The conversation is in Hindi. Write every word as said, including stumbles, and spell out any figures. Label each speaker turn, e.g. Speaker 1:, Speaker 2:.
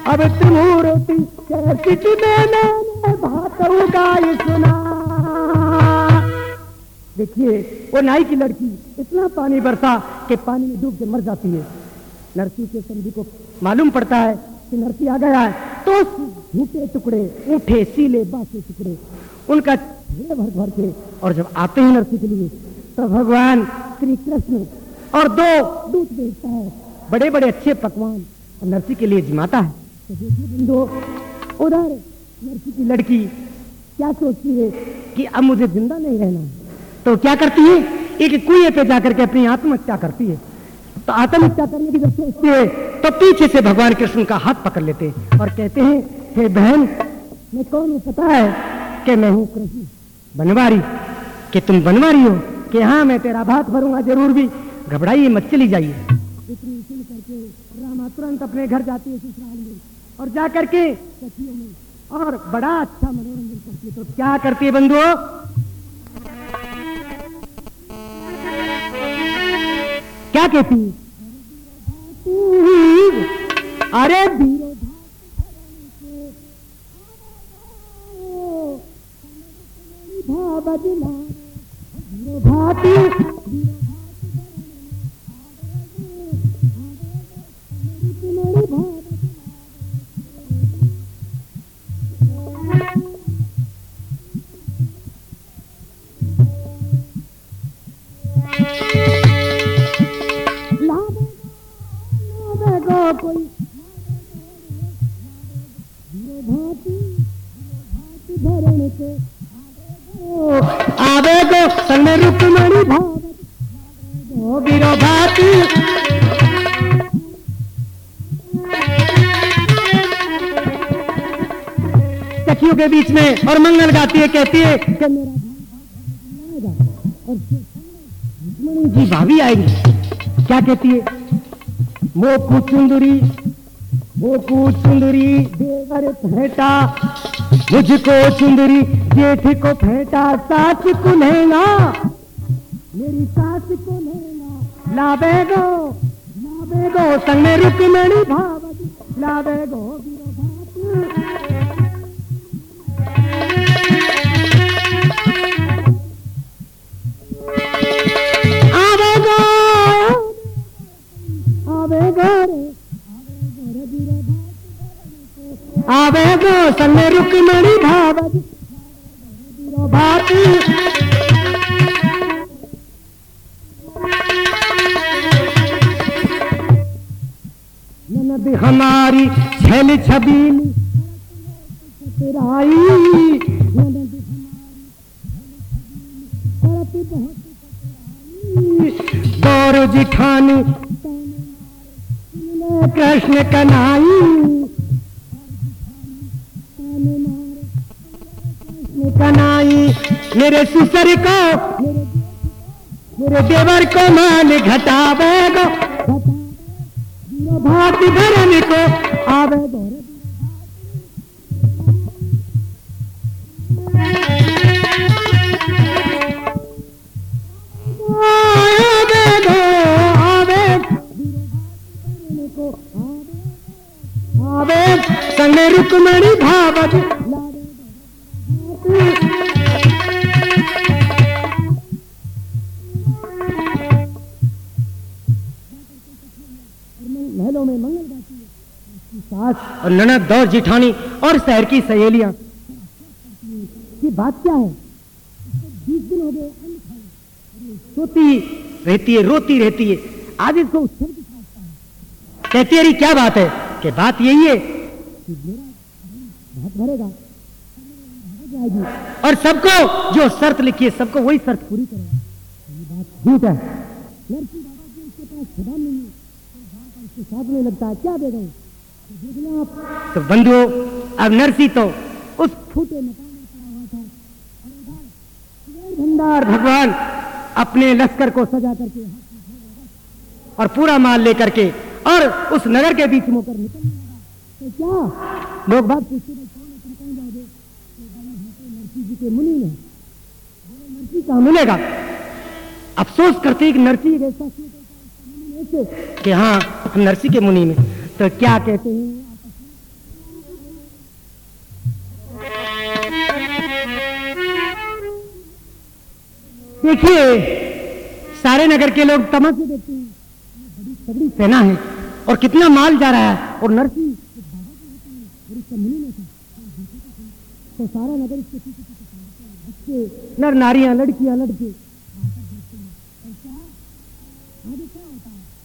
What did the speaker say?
Speaker 1: अब तुम रोती कैसी मैंने भातों का ये सुना। देखिए वो नाई की लड़की इतना पानी बरसा कि पानी में डूब के मर जाती है। नरसी के समझी को मालूम पड़ता है कि नरसी आ गया है, तो झूठे टुकड़े ऊँटे सीले बासे टुकड़े उनका भर भर के, और जब आते हैं नरसी के लिए तो भगवान श्री कृष्ण और दो दूध बेचता है, बड़े बड़े अच्छे पकवान और नरसी के लिए जिमाता है। तो देखिए बंधु, उधर नरसी की लड़की क्या सोचती है कि अब मुझे जिंदा नहीं रहना है, तो क्या करती है, एक कुएं पे जाकर के अपनी आत्महत्या करती है। तो आत्महत्या करने की जब सोचती है तो पीछे से भगवान कृष्ण का हाथ पकड़ लेते हैं और कहते हैं, हे बहन, मैं कौन हूँ पता है कि मैं हूँ कृष्ण बनवारी, कि तुम बनवारी हो, कि हाँ मैं तेरा भात भरूंगा जरूर भी, घबराइए मत, चली जाइए। इतनी सुन करके रामा तुरंत अपने घर जाती है ससुराल में, और जा करके सखियों में और बड़ा अच्छा मनोरंजन करती है। तो क्या करती है बंधुओं, क्या कहती है, अरे धीरे बदला भाती कोई धरण के आवे गो संग रुक्मणी भाव बीरो भाती। सखियों के बीच में और मंगल गाती है, कहती है कि मेरा भाई और रुक्मणी जी भाभी आएगी। क्या कहती है, मोकू चुंदरी मोकू चुंदरी देवर फेंटा, मुझको चुंदरी जेठ को फेंटा, सास को लेगा मेरी सास को लेगा, लावे गो लावे गो संग में रुक्मणी भाव, लावे गो आवे गो आवे गो आवे गो संग रुक्मणी भाव भाती। ननद हमारी छल छबीली सतराई, ननद हमारी गौर जिठानी कृष्ण कनाई, कनाई मेरे सुसर को मेरे देवर को मान घटावे गो, भात भरन को आवे गो, आवे गो आवे को आवे संग रुक्मणी भावत। महलों में मंगल गाती है, सास और ननद और जिठानी और शहर की सहेलियां। ये बात क्या है, बीस दिन हो गए सोती रहती है, रोती रहती है, आज इसको कहती है क्या बात है, कि बात यही है कि मेरा भात भरेगा और सबको जो शर्त लिखी है सबको वही शर्त पूरी करेगा। ये बात झूठ है, लड़की बाबा जी उसके पास खुदा नहीं है, उसके साथ में लगता है, क्या देगा देखना आप। तो बंधुओं, अब नरसी तो उस फूटे मकान में पड़ा हुआ था, भंडार भगवान अपने लश्कर को सजा करके और पूरा माल लेकर के और उस नगर के बीच में होकर निकलने लगा। तो क्या लोग बात पूछते थे, तुम कहीं जाओगे, नरसी जी के मुनि में, नरसी कहाँ मिलेगा। अफसोस करते कि नरसी ऐसा कि हाँ हम नरसी के मुनि में। तो क्या कहते हैं, देखिए सारे नगर के लोग तमाशे देखते हैं, बड़ी तगड़ी सेना है और कितना माल जा रहा है, और नरसी और इसका मुनि नहीं था, तो सारा नगर इसके पीछे पीछे बच्चे, नर नारियां, लड़कियां, लड़के आगे क्या होता है,